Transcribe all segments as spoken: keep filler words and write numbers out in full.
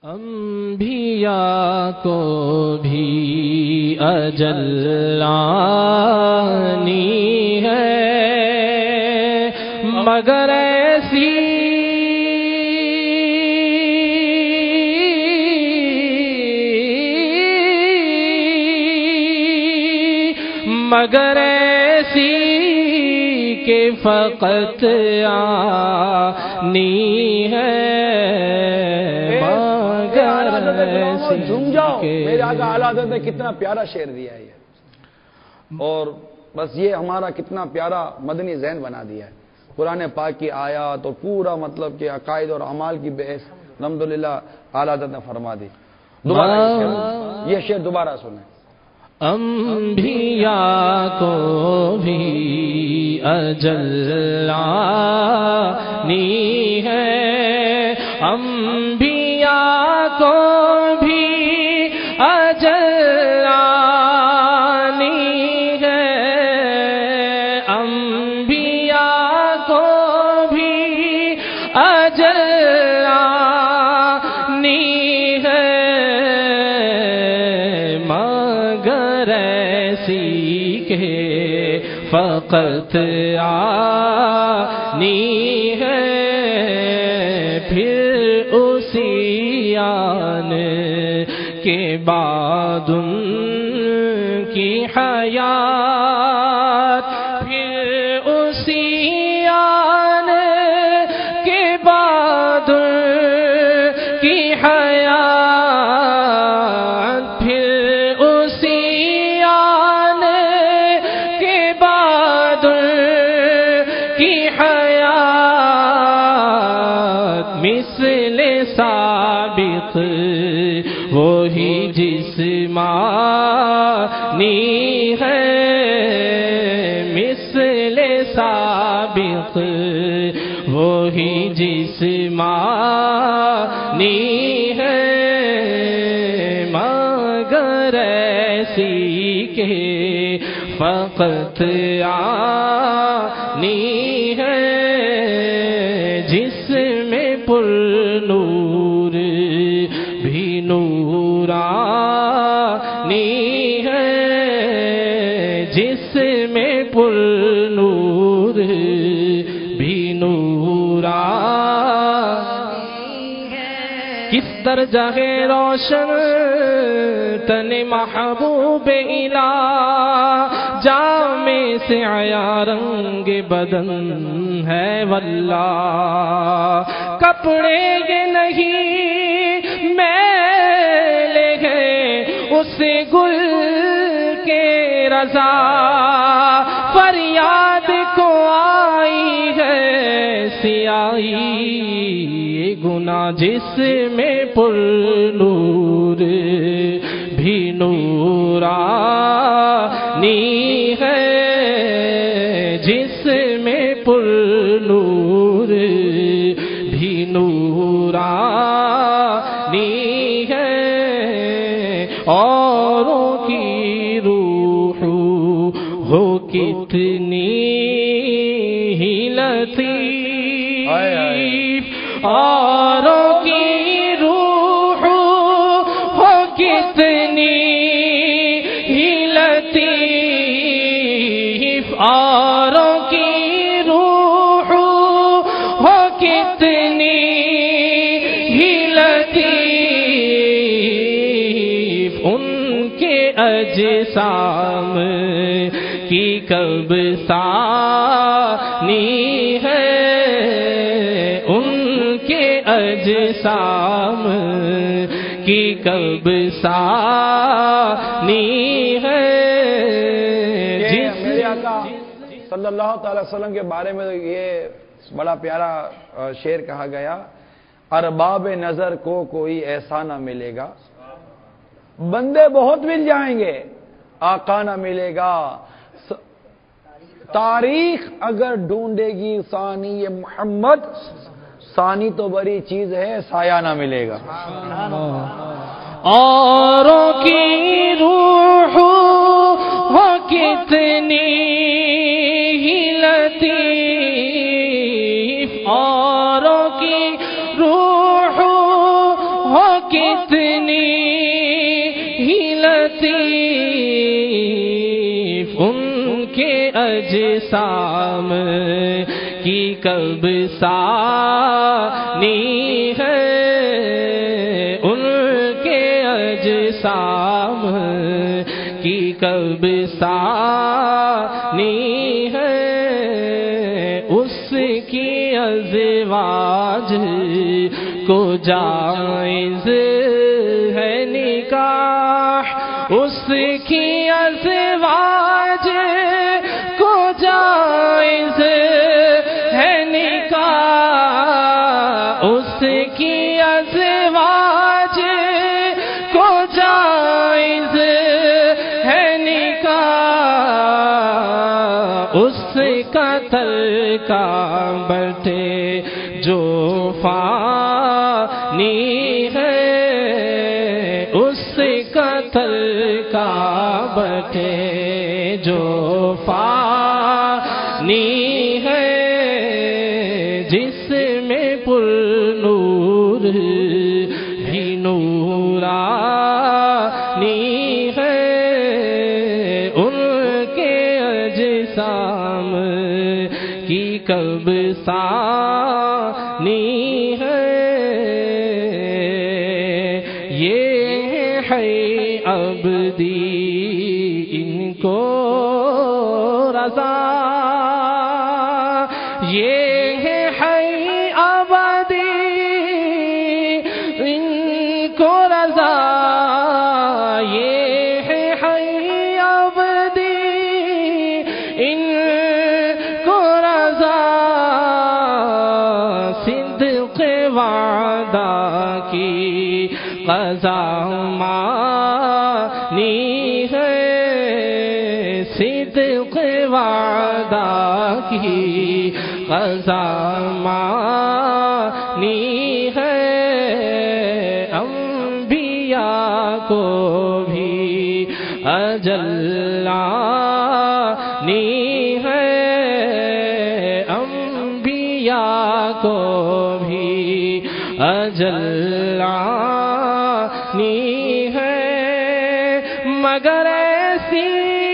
انبیاء کو بھی اجل آنی ہے مگر ایسی مگر ایسی کہ فقط آنی ہے جھوم جاؤ. میرے آقا اعلیٰ حضرت نے کتنا پیارا شعر دیا ہے یہ، اور بس یہ ہمارا کتنا پیارا مدنی ذہن بنا دیا ہے. قرآن پاک کی آیات اور پورا مطلب کہ عقائد اور اعمال کی بحث الحمدللہ اعلیٰ حضرت نے فرما دی. دوبارہ یہ شعر دوبارہ سنیں. انبیاء کو بھی اجل آنی ہے انبیاء کو بھی اجل آنی ہے انبیاء کو بھی اجل آنی ہے مگر ایسی کہ فقط آنی ہے پھر اسی آنے کے بعد ان کی حیات پھر اسی آنے کے بعد ان کی حیات پھر اسی آنے کے بعد ان کی حیات مثل سابق وہی جسمانی ہے مثل سابق وہی جسمانی ہے مگر ایسی کہ فقط آنی ہے جس میں پر نور بھی نورانی ہے جس میں پر نور بھی نورانی ہے کس درجہ ہے روشن تن محبوب الہ جام سے آیا رنگ بدن ہے واللہ کپڑے یہ نہیں میلے ہیں اس گل کے رضا فریاد کو آئی ہے سیاہی یہ گناہ جس میں پر نور بھی نورانی ہے جس میں پر نور بھی نورانی ہے اوروں کی روح ہو کتنی ہی لطیف اوروں کی روح ہو کتنی ہی لطیف اوروں کی روح ہو کتنی ہی لطیف ان کے اجسام کی کب ثانی ہے ان کے اجسام کی کب ثانی ہے میرے آقا صلی اللہ تعالی وسلم کے بارے میں یہ بڑا پیارا شعر کہا گیا ارباب نظر کو کوئی ایسا نہ ملے گا بندے بہت مل جائیں گے آقا نہ ملے گا تاریخ اگر ڈھونڈے گی ثانی محمد ثانی تو بڑی چیز ہے سایہ نہ ملے گا اوروں کی روح ہو کتنی ہی لطیف اوروں کی روح ہو کتنی ہی لطیف ان کے اجسام کی کب ثانی ہے، ان کے اجسام کی کب ثانی ہے، اس کی ازواج کو جائز ہے نکاح، اس کی ازواج کو جائز ہے نکاح، اس کی ازواج کو جائز ہے نکاح، اس کا ترکہ بٹے جو فانی ہے، اس کا ترکہ بٹے جو فانی ہے، جس میں پر نور بھی نورانی ہے، ان کے اجسام کی کب ثانی ہے، یہ ہے عبدی ان کو رضا، یہ ہے عبدی ان کو رضا، یہ ہے عبدی ان کو رضا، صدق وعدہ کی قضا مانی ہے، صدق وعدہ کی قضا مانی ہے، انبیاء کو بھی اجل آنی ہے، انبیاء کو بھی اجل آنی ہے، مگر ایسی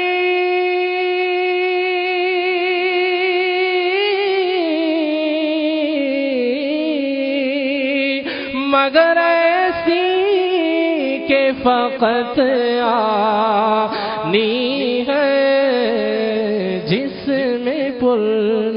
مگر ایسی کہ فقط آنی ہے، جس میں پر